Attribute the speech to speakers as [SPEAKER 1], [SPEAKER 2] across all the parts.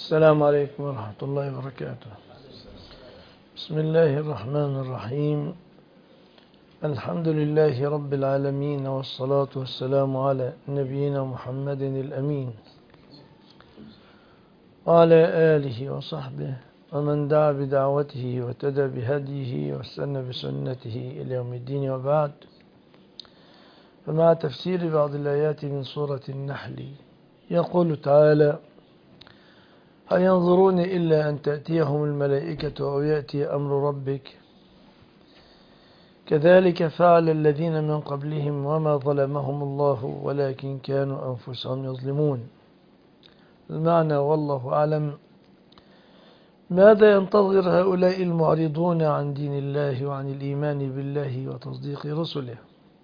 [SPEAKER 1] السلام عليكم ورحمة الله وبركاته. بسم الله الرحمن الرحيم. الحمد لله رب العالمين، والصلاة والسلام على نبينا محمد الأمين وعلى آله وصحبه ومن دعا بدعوته وتدى بهديه واستنى بسنته إلى يوم الدين، وبعد. فمع تفسير بعض الآيات من سورة النحل يقول تعالى: هل ينظرون إلا أن تأتيهم الملائكة أو يأتي أمر ربك كذلك فعل الذين من قبلهم وما ظلمهم الله ولكن كانوا أنفسهم يظلمون. المعنى والله أعلم. ماذا ينتظر هؤلاء المعرضون عن دين الله وعن الإيمان بالله وتصديق رسله؟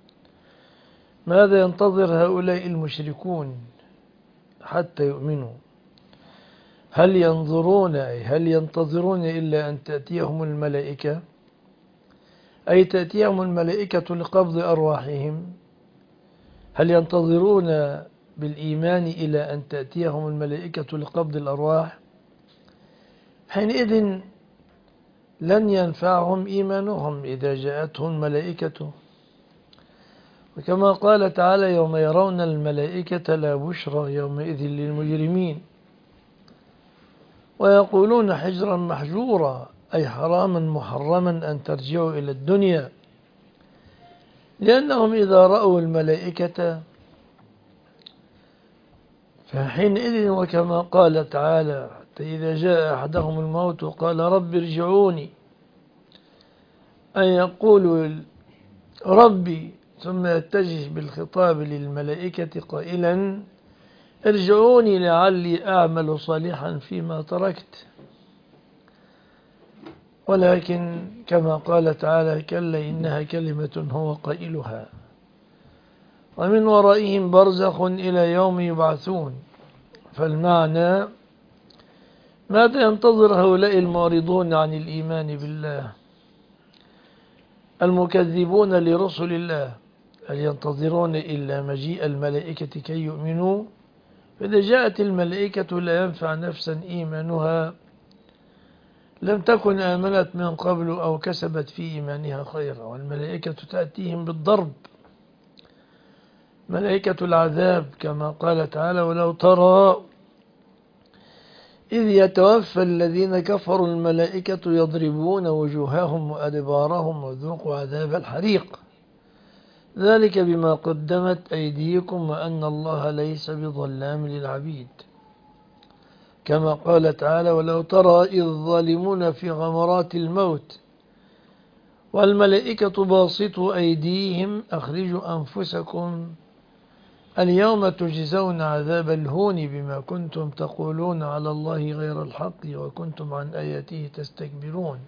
[SPEAKER 1] ماذا ينتظر هؤلاء المشركون حتى يؤمنوا؟ هل ينتظرون إلا أن تأتيهم الملائكة، أي تأتيهم الملائكة لقبض أرواحهم؟ هل ينتظرون بالإيمان إلى أن تأتيهم الملائكة لقبض الأرواح؟ حينئذ لن ينفعهم إيمانهم إذا جاءتهم الملائكة. وكما قال تعالى: يوم يرون الملائكة لا بشرى يومئذ للمجرمين ويقولون حجرا محجورا، أي حراما محرما أن ترجعوا إلى الدنيا، لأنهم إذا رأوا الملائكة فحينئذ وكما قال تعالى: حتى إذا جاء أحدهم الموت قال رب ارجعوني، أن يقول ربي ثم يتجه بالخطاب للملائكة قائلا: ارجعوني لعلي أعمل صالحا فيما تركت. ولكن كما قال تعالى: كلا إنها كلمة هو قائلها ومن ورائهم برزخ إلى يوم يبعثون. فالمعنى: ماذا ينتظر هؤلاء المعرضون عن الإيمان بالله المكذبون لرسل الله؟ هل ينتظرون إلا مجيء الملائكة كي يؤمنوا؟ فإذا جاءت الملائكة لا ينفع نفسا إيمانها لم تكن آمنت من قبل أو كسبت في إيمانها خيرا. والملائكة تأتيهم بالضرب، ملائكة العذاب، كما قال تعالى: ولو ترى إذ يتوفى الذين كفروا الملائكة يضربون وجوههم وأدبارهم وذوقوا عذاب الحريق ذلك بما قدمت أيديكم وأن الله ليس بظلام للعبيد. كما قال تعالى: ولو ترى إذ الظالمون في غمرات الموت والملائكة باسطوا أيديهم أخرجوا أنفسكم اليوم تجزون عذاب الهون بما كنتم تقولون على الله غير الحق وكنتم عن آياته تستكبرون.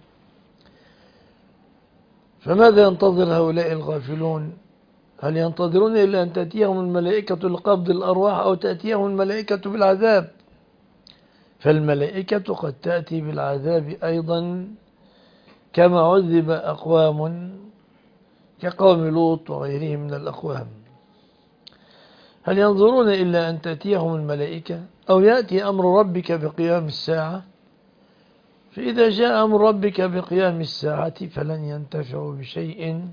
[SPEAKER 1] فماذا ينتظر هؤلاء الغافلون؟ هل ينتظرون إلا أن تأتيهم الملائكة لقبض الأرواح أو تأتيهم الملائكة بالعذاب؟ فالملائكة قد تأتي بالعذاب أيضا، كما عذب أقوام كقوم لوط وغيرهم من الأقوام. هل ينظرون إلا أن تأتيهم الملائكة أو يأتي أمر ربك بقيام الساعة؟ فإذا جاء أمر ربك بقيام الساعة فلن ينتفعوا بشيء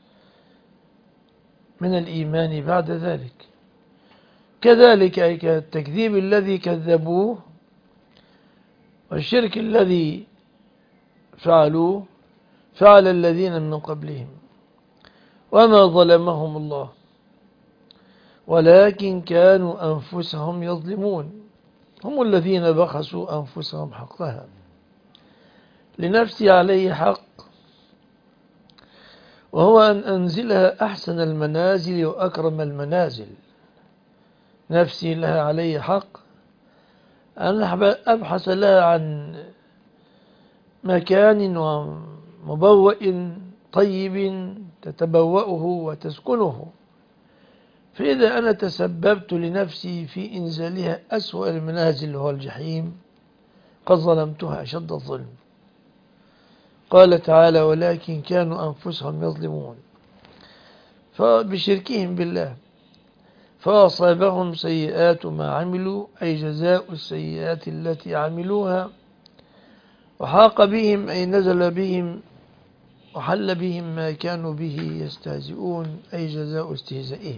[SPEAKER 1] من الإيمان بعد ذلك. كذلك أي كالتكذيب الذي كذبوه والشرك الذي فعلوه فعل الذين من قبلهم وما ظلمهم الله ولكن كانوا أنفسهم يظلمون. هم الذين بخسوا أنفسهم حقها. لنفسي عليه حق، وهو أن أنزلها أحسن المنازل وأكرم المنازل. نفسي لها علي حق أن أبحث لها عن مكان ومبوء طيب تتبوأه وتسكنه. فإذا أنا تسببت لنفسي في إنزالها أسوأ المنازل وهو الجحيم قد ظلمتها أشد الظلم. قال تعالى: ولكن كانوا أنفسهم يظلمون، فبشركهم بالله. فأصابهم سيئات ما عملوا أي جزاء السيئات التي عملوها، وحاق بهم أي نزل بهم وحل بهم ما كانوا به يستهزئون أي جزاء استهزائهم.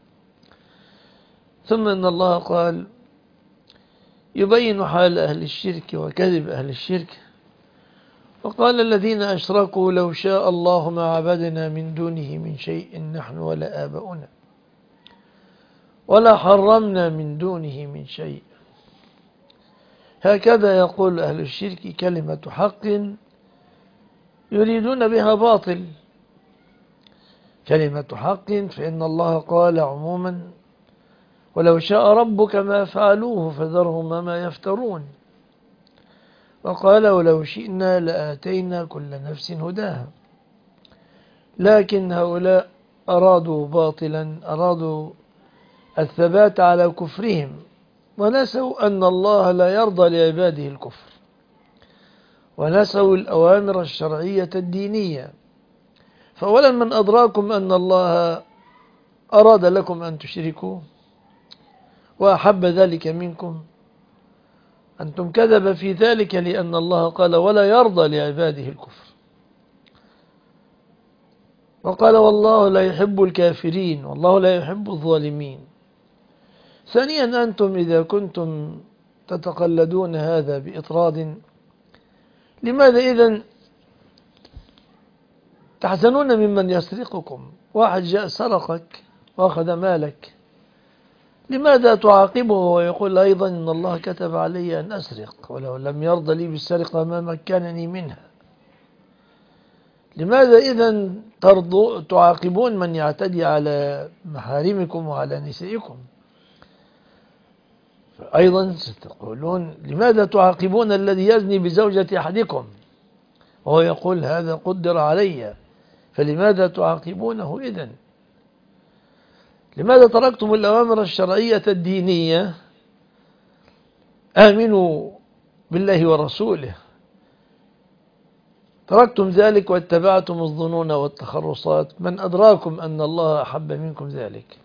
[SPEAKER 1] ثم إن الله قال يبين حال أهل الشرك وكذب أهل الشرك، وقال الذين أشركوا لو شاء الله ما عبدنا من دونه من شيء نحن ولا آباؤنا ولا حرمنا من دونه من شيء. هكذا يقول أهل الشرك كلمة حق يريدون بها باطل. كلمة حق فإن الله قال عموما ولو شاء ربك ما فعلوه فذرهم ما يفترون، وقال ولو شئنا لآتينا كل نفس هداها، لكن هؤلاء أرادوا باطلا، أرادوا الثبات على كفرهم، ونسوا أن الله لا يرضى لعباده الكفر، ونسوا الأوامر الشرعية الدينية. فأولا من أدراكم أن الله أراد لكم أن تشركوا وأحب ذلك منكم؟ أنتم كذب في ذلك، لأن الله قال ولا يرضى لعباده الكفر، وقال والله لا يحب الكافرين والله لا يحب الظالمين. ثانيا أنتم إذا كنتم تتقلدون هذا بإطراد، لماذا إذن تحزنون ممن يسرقكم؟ واحد جاء سرقك وأخذ مالك، لماذا تعاقبه ويقول أيضا إن الله كتب علي أن أسرق ولو لم يرضى لي بالسرقة ما مكنني منها؟ لماذا إذن تعاقبون من يعتدي على محارمكم وعلى نسائكم؟ أيضا ستقولون لماذا تعاقبون الذي يزني بزوجة أحدكم وهو يقول هذا قدر علي، فلماذا تعاقبونه إذن؟ لماذا تركتم الأوامر الشرعية الدينية؟ آمنوا بالله ورسوله، تركتم ذلك واتبعتم الظنون والتخرصات. من أدراكم أن الله أحب منكم ذلك؟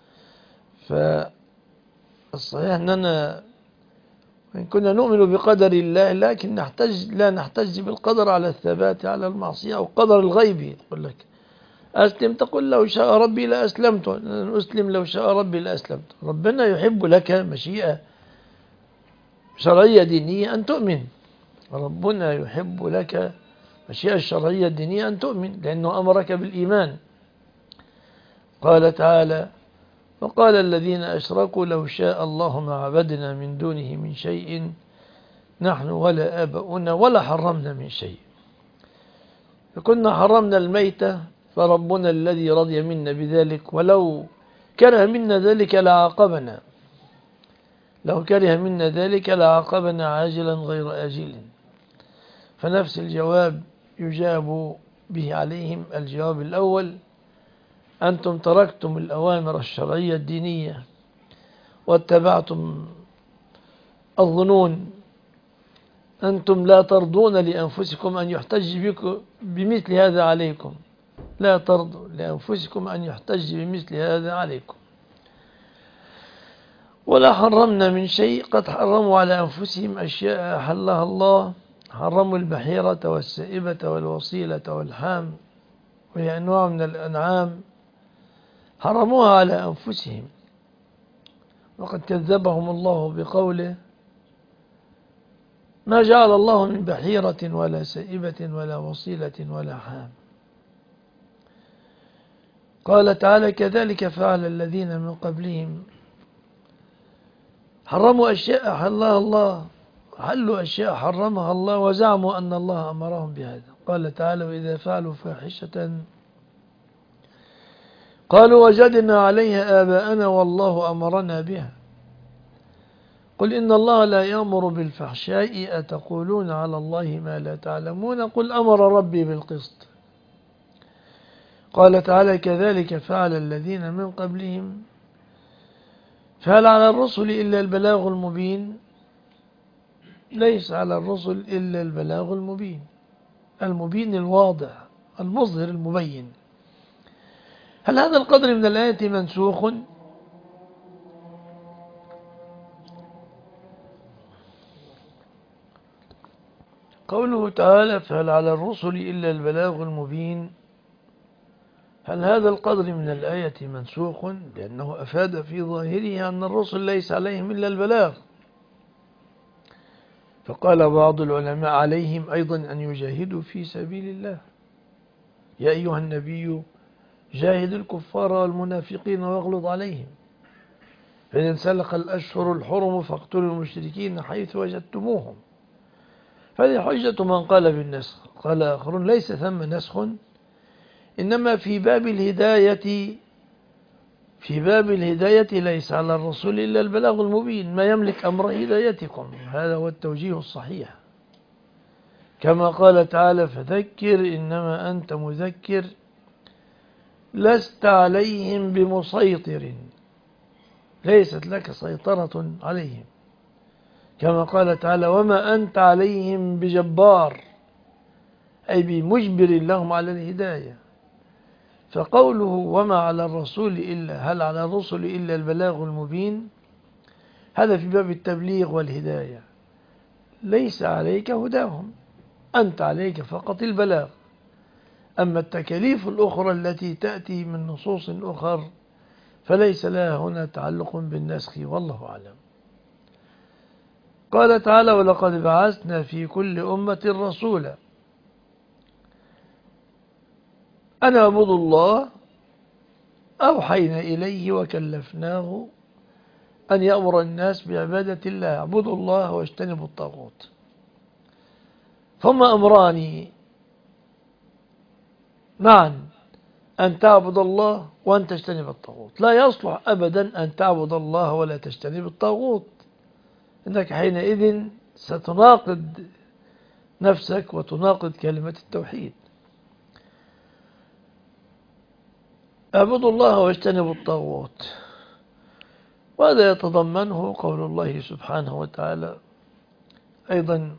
[SPEAKER 1] فالصحيح أننا وإن كنا نؤمن بقدر الله لكن لا نحتج بالقدر على الثبات على المعصية أو قدر الغيب. يقول لك أسلم، تقول لو شاء ربي لأسلمت، أسلم لو شاء ربي لأسلمت. ربنا يحب لك مشيئة شرعية دينية أن تؤمن، ربنا يحب لك مشيئة الشرعية الدينية أن تؤمن، لأنه أمرك بالإيمان. قال تعالى وقال الذين أشركوا لو شاء الله ما عبدنا من دونه من شيء نحن ولا آباؤنا ولا حرمنا من شيء. فكنا حرمنا الميتة فربنا الذي رضي منا بذلك، ولو كره منا ذلك لعاقبنا، لو كره منا ذلك لعاقبنا عاجلا غير آجل. فنفس الجواب يجاب به عليهم. الجواب الأول أنتم تركتم الأوامر الشرعية الدينية واتبعتم الظنون. أنتم لا ترضون لأنفسكم أن يحتج بكم بمثل هذا عليكم، لا ترضوا لأنفسكم أن يحتج بمثل هذا عليكم. ولا حرمنا من شيء، قد حرموا على أنفسهم أشياء أحلها الله. حرموا البحيرة والسائبة والوصيلة والحام، وهي أنواع من الأنعام حرموها على أنفسهم، وقد كذبهم الله بقوله ما جعل الله من بحيرة ولا سائبة ولا وصيلة ولا حام. قال تعالى كذلك فعل الذين من قبلهم، حرموا أشياء حلها الله، حلوا أشياء حرمها الله وزعموا أن الله أمرهم بهذا. قال تعالى وإذا فعلوا فاحشة قالوا وجدنا عليها آباءنا والله أمرنا بها. قل إن الله لا يأمر بالفحشاء أتقولون على الله ما لا تعلمون قل أمر ربي بالقسط. قال تعالى كذلك فعل الذين من قبلهم. فهل على الرسل إلا البلاغ المبين؟ ليس على الرسل إلا البلاغ المبين، المبين الواضح المظهر المبين. هل هذا القدر من الآية منسوخ؟ قوله تعالى فهل على الرسل إلا البلاغ المبين. هل هذا القدر من الآية منسوخ لأنه أفاد في ظاهره أن الرسل ليس عليهم إلا البلاغ، فقال بعض العلماء عليهم أيضا أن يجاهدوا في سبيل الله. يا أيها النبي جاهد الكفار والمنافقين واغلظ عليهم، فإذا انسلخ الأشهر الحرم فاقتلوا المشركين حيث وجدتموهم. فهذه حجة من قال بالنسخ. قال آخرون ليس ثم نسخ، إنما في باب الهداية ليس على الرسول إلا البلاغ المبين ما يملك أمر هدايتكم. هذا هو التوجيه الصحيح، كما قال تعالى فذكر إنما أنت مذكر لست عليهم بمسيطر، ليست لك سيطرة عليهم. كما قال تعالى وما أنت عليهم بجبار، أي بمجبر لهم على الهداية. فقوله وما على الرسول إلا هل على الرسل إلا البلاغ المبين، هذا في باب التبليغ والهداية، ليس عليك هداهم، أنت عليك فقط البلاغ. أما التكاليف الأخرى التي تأتي من نصوص أخر فليس لها هنا تعلق بالنسخ، والله أعلم. قال تعالى ولقد بعثنا في كل أمة رسولا أن اعبدوا الله أوحينا إليه وكلفناه أن يأمر الناس بعبادة الله، اعبدوا الله واجتنبوا الطاغوت. فما أمران معا، أن تعبد الله وأن تجتنب الطاغوت. لا يصلح أبدا أن تعبد الله ولا تجتنب الطاغوت، إنك حينئذ ستناقض نفسك وتناقض كلمة التوحيد. اعبدوا الله واجتنبوا الطاغوت، وهذا يتضمنه قول الله سبحانه وتعالى أيضا،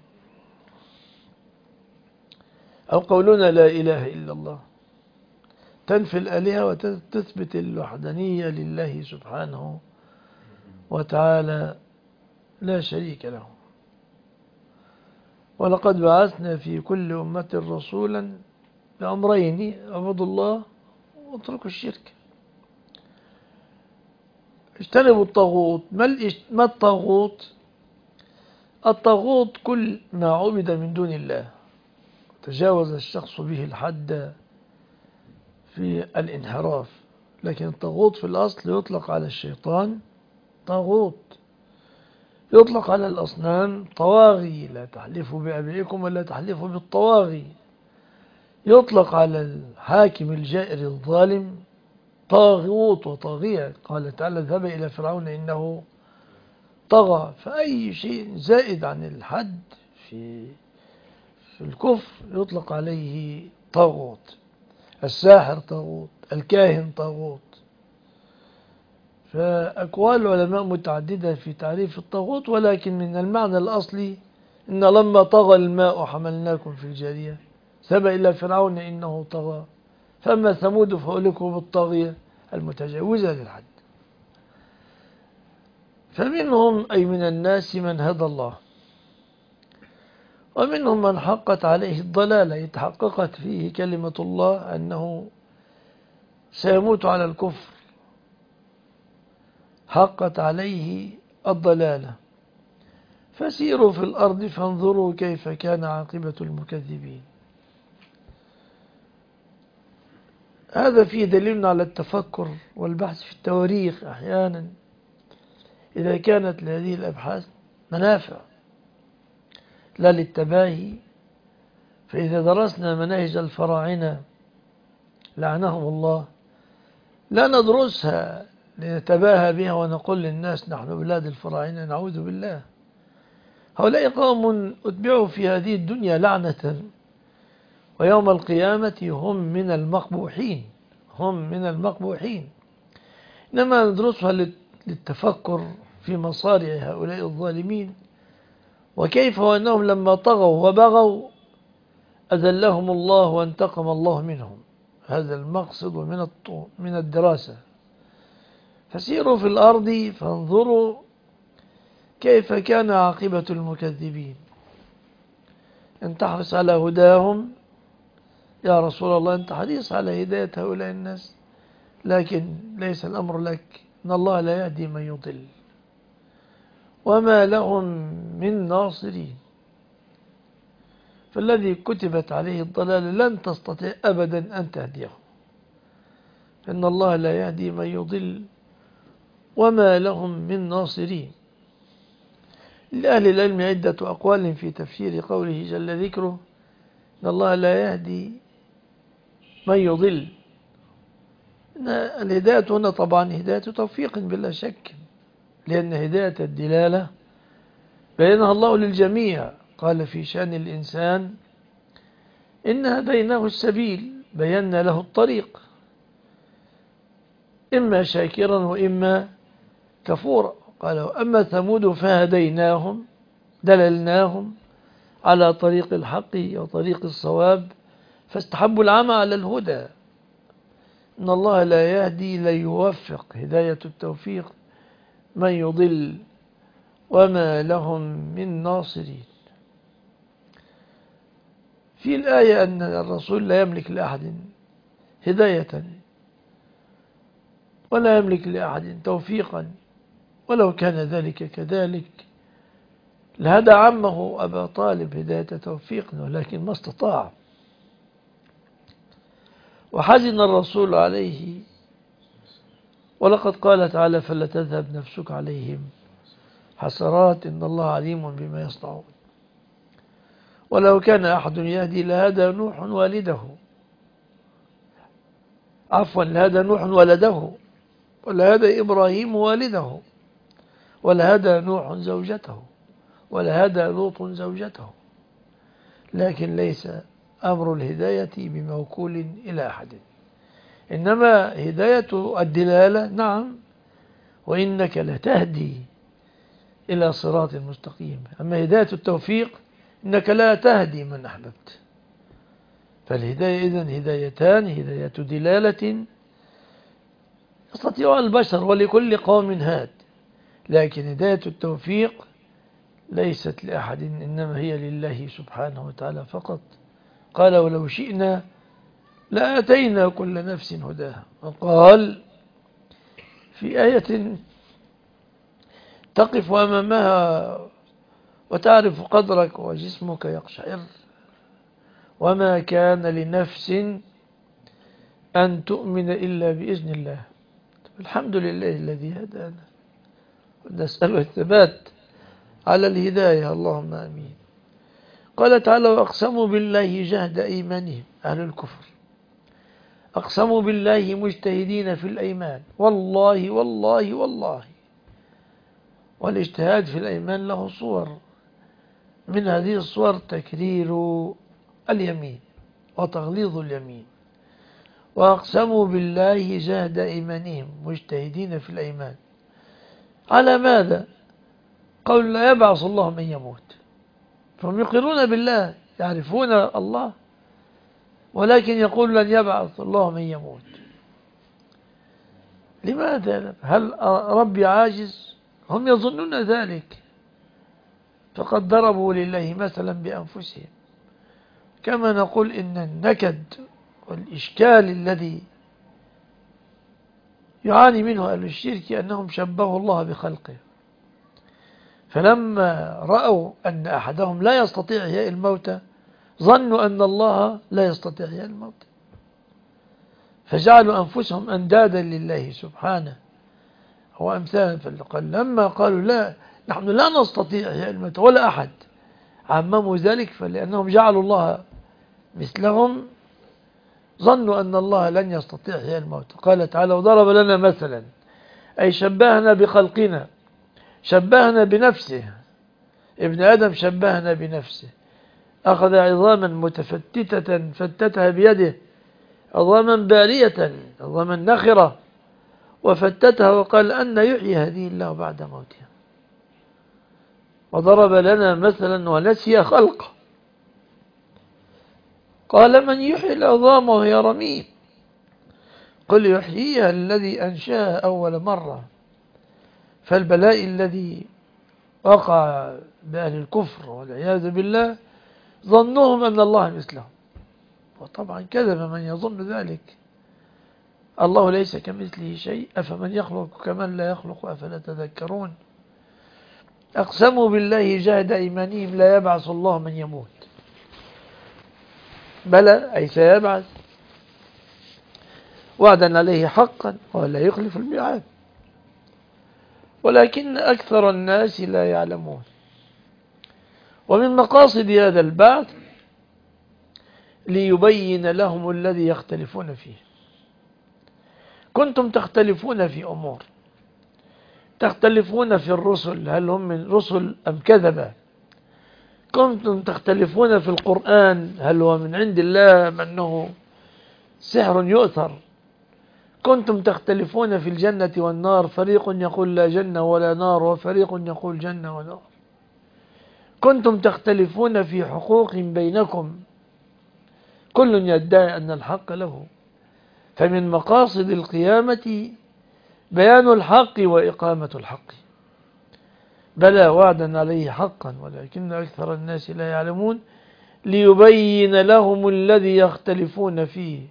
[SPEAKER 1] أو قولنا لا إله إلا الله، تنفي الآلهة وتثبت الوحدانية لله سبحانه وتعالى لا شريك له. ولقد بعثنا في كل أمة رسولا بأمرين، اعبدوا الله واتركوا الشرك. اجتنبوا الطاغوت. ما الطاغوت؟ الطاغوت كل ما عبد من دون الله تجاوز الشخص به الحد في الانحراف. لكن الطاغوت في الأصل يطلق على الشيطان طاغوت، يطلق على الأصنام طواغي، لا تحلفوا بأبيكم ولا تحلفوا بالطواغي. يطلق على الحاكم الجائر الظالم طاغوت وطاغية. قال تعالى اذهب إلى فرعون إنه طغى. فأي شيء زائد عن الحد في الكفر يطلق عليه طاغوت. الساحر طاغوت، الكاهن طاغوت. فأقوال العلماء متعددة في تعريف الطاغوت، ولكن من المعنى الأصلي إن لما طغى الماء حملناكم في الجارية، ذهب إلى فرعون إنه طغى، فأما ثمود فأهلكوا بالطاغية المتجاوزة للحد. فمنهم أي من الناس من هدى الله، ومنهم من حقت عليه الضلالة، اتحققت فيه كلمة الله أنه سيموت على الكفر، حقت عليه الضلالة. فسيروا في الأرض فانظروا كيف كان عاقبة المكذبين. هذا فيه دليل على التفكر والبحث في التواريخ أحيانا إذا كانت لهذه الأبحاث منافع لا للتباهي. فإذا درسنا مناهج الفراعنة لعنهم الله لا ندرسها لنتباهى بها ونقول للناس نحن بلاد الفراعنة، نعوذ بالله. هؤلاء قوم أتبعوا في هذه الدنيا لعنة، ويوم القيامة هم من المقبوحين، هم من المقبوحين. إنما ندرسها للتفكر في مصارع هؤلاء الظالمين، وكيف وأنهم لما طغوا وبغوا أذلهم الله وانتقم الله منهم. هذا المقصد من الدراسة. فسيروا في الأرض فانظروا كيف كان عاقبة المكذبين. إن تحرص على هداهم يا رسول الله، أنت حريص على هداية هؤلاء الناس، لكن ليس الأمر لك، إن الله لا يهدي من يضل وما لهم من ناصرين. فالذي كتبت عليه الضلال لن تستطيع أبدا أن تهديه، إن الله لا يهدي من يضل وما لهم من ناصرين. لأهل العلم عدة أقوال في تفسير قوله جل ذكره إن الله لا يهدي من يضل. إن الهداية هنا طبعا هداية توفيق بلا شك، لأن هداية الدلالة بينها الله للجميع، قال في شأن الإنسان إن هديناه السبيل بينا له الطريق، إما شاكرا وإما كفورا. قال أما ثمود فهديناهم دللناهم على طريق الحق وطريق الصواب فاستحبوا العمى على الهدى. إن الله لا يهدي ليوفق، هداية التوفيق، من يضل وما لهم من ناصرين. في الآية أن الرسول لا يملك لأحد هداية ولا يملك لأحد توفيقا، ولو كان ذلك كذلك لهدى عمه أبا طالب هداية توفيق، ولكن ما استطاع. وحزن الرسول عليه، ولقد قال تعالى فلا تذهب نفسك عليهم حسرات إن الله عليم بما يصنعون. ولو كان أحد يهدي لهدى نوح والده، عفوا لهدى نوح ولده، ولهدى إبراهيم والده، ولهدى نوح زوجته، ولهدى لوط زوجته. لكن ليس أمر الهداية بموكول إلى أحد، إنما هداية الدلالة نعم، وإنك لتهدي إلى صراط مستقيم. أما هداية التوفيق إنك لا تهدي من أحببت. فالهداية إذن هدايتان، هداية دلالة يستطيعها البشر ولكل قوم هاد، لكن هداية التوفيق ليست لأحد، إنما هي لله سبحانه وتعالى فقط. قال ولو شئنا لآتينا كل نفس هداها. وقال في آية تقف أمامها وتعرف قدرك وجسمك يقشعر وما كان لنفس أن تؤمن إلا بإذن الله. الحمد لله الذي هدانا، ونسأله الثبات على الهداية، اللهم آمين. قال تعالى وأقسموا بالله جهد أيمانهم، أهل الكفر أقسموا بالله مجتهدين في الأيمان، والله والله والله. والاجتهاد في الأيمان له صور، من هذه الصور تكرير اليمين وتغليظ اليمين. وأقسموا بالله جهد أيمانهم مجتهدين في الأيمان، على ماذا؟ قول لا يبعث الله من يموت، فهم يقرون بالله يعرفون الله، ولكن يقول لن يبعث الله من يموت. لماذا؟ هل ربي عاجز؟ هم يظنون ذلك، فقد ضربوا لله مثلا بأنفسهم. كما نقول إن النكد والإشكال الذي يعاني منه أهل الشرك أنهم شبهوا الله بخلقه، فلما رأوا أن أحدهم لا يستطيع إحياء الموتى ظنوا أن الله لا يستطيع إحياء الموتى، فجعلوا أنفسهم أندادا لله سبحانه وأمثالا. فقال لما قالوا لا نحن لا نستطيع إحياء الموتى ولا أحد، عمموا ذلك، فلأنهم جعلوا الله مثلهم ظنوا أن الله لن يستطيع إحياء الموتى. قال تعالى وضرب لنا مثلا، أي شبهنا بخلقنا، شبهنا بنفسه. ابن آدم شبهنا بنفسه، أخذ عظاما متفتتة فتتها بيده، عظاما بالية عظاما نخرة، وفتتها وقال أن يحيي هذه الله بعد موتها. وضرب لنا مثلا ونسي خلقه، قال من يحيي العظام وهي رميم، قل يحييها الذي أنشاها أول مرة. فالبلاء الذي وقع بأهل الكفر والعياذ بالله ظنهم أن الله مثلهم، وطبعا كذب من يظن ذلك. الله ليس كمثله شيء، أفمن يخلق كمن لا يخلق أفلا تذكرون. أقسموا بالله جهد أيمانهم لا يبعث الله من يموت. بلى، أي سيبعث، وعدا عليه حقا ولا يخلف الميعاد، ولكن أكثر الناس لا يعلمون. ومن مقاصد هذا البعث ليبين لهم الذي يختلفون فيه. كنتم تختلفون في أمور، تختلفون في الرسل، هل هم من رسل أم كذبة؟ كنتم تختلفون في القرآن، هل هو من عند الله أم أنه سحر يؤثر؟ كنتم تختلفون في الجنة والنار، فريق يقول لا جنة ولا نار، وفريق يقول جنة ونار. كنتم تختلفون في حقوق بينكم، كل يدعي أن الحق له. فمن مقاصد القيامة بيان الحق وإقامة الحق. بلى، وعدا عليه حقا ولكن أكثر الناس لا يعلمون. ليبين لهم الذي يختلفون فيه،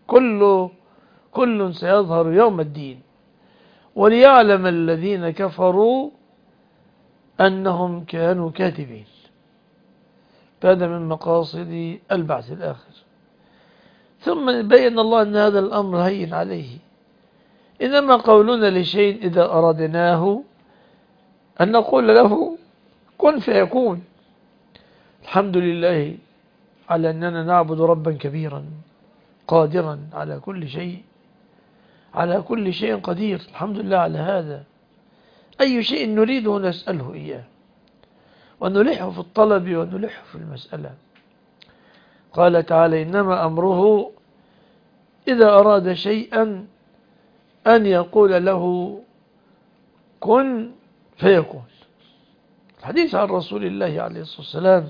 [SPEAKER 1] كل سيظهر يوم الدين. وليعلم الذين كفروا أنهم كانوا كاذبين. هذا من مقاصد البعث الآخر. ثم بين الله أن هذا الأمر هين عليه، إنما قولنا لشيء إذا أردناه أن نقول له كن فيكون. الحمد لله على أننا نعبد ربا كبيرا قادرا على كل شيء، على كل شيء قدير. الحمد لله على هذا. أي شيء نريده نسأله إياه، ونلحه في الطلب ونلحه في المسألة. قال تعالى إنما أمره إذا أراد شيئا أن يقول له كن فيكون. الحديث عن رسول الله عليه الصلاة والسلام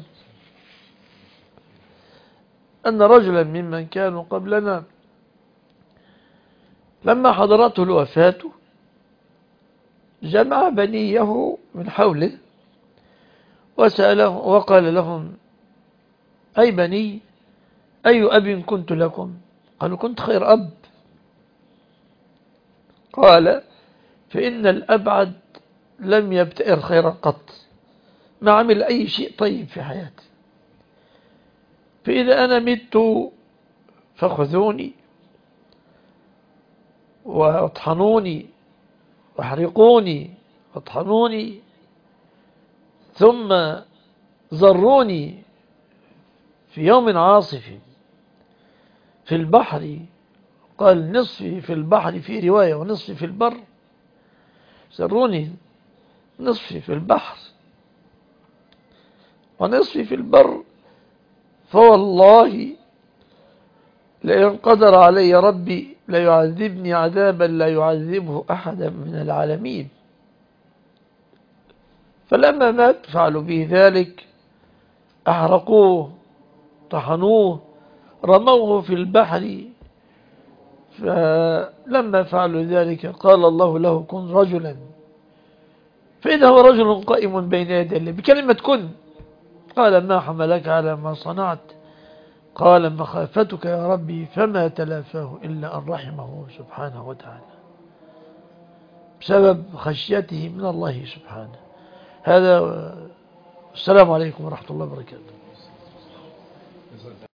[SPEAKER 1] أن رجلا ممن كانوا قبلنا لما حضرته الوفاة جمع بنيه من حوله وسألهم وقال لهم أي بني، أي أب كنت لكم؟ قالوا كنت خير أب. قال فإن الأبعد لم يبتئر خيرا قط، ما عمل أي شيء طيب في حياتي، فإذا أنا مت فخذوني واطحنوني واحرقوني واطحنوني ثم ذروني في يوم عاصف في البحر. قال نصفي في البحر في رواية ونصفي في البر. ذروني نصفي في البحر ونصفي في البر، فوالله لئن قدر علي ربي ليعذبني عذابا لا يعذبه أحدا من العالمين. فلما مات فعلوا به ذلك، أحرقوه طحنوه رموه في البحر. فلما فعلوا ذلك قال الله له كن رجلا، فإذا هو رجل قائم بين يدي الله بكلمة كن. قال ما حملك على ما صنعت؟ قال مخافتك يا ربي، فما تلافاه إلا أن رحمه سبحانه وتعالى، بسبب خشيته من الله سبحانه. هذا. السلام عليكم ورحمة الله وبركاته.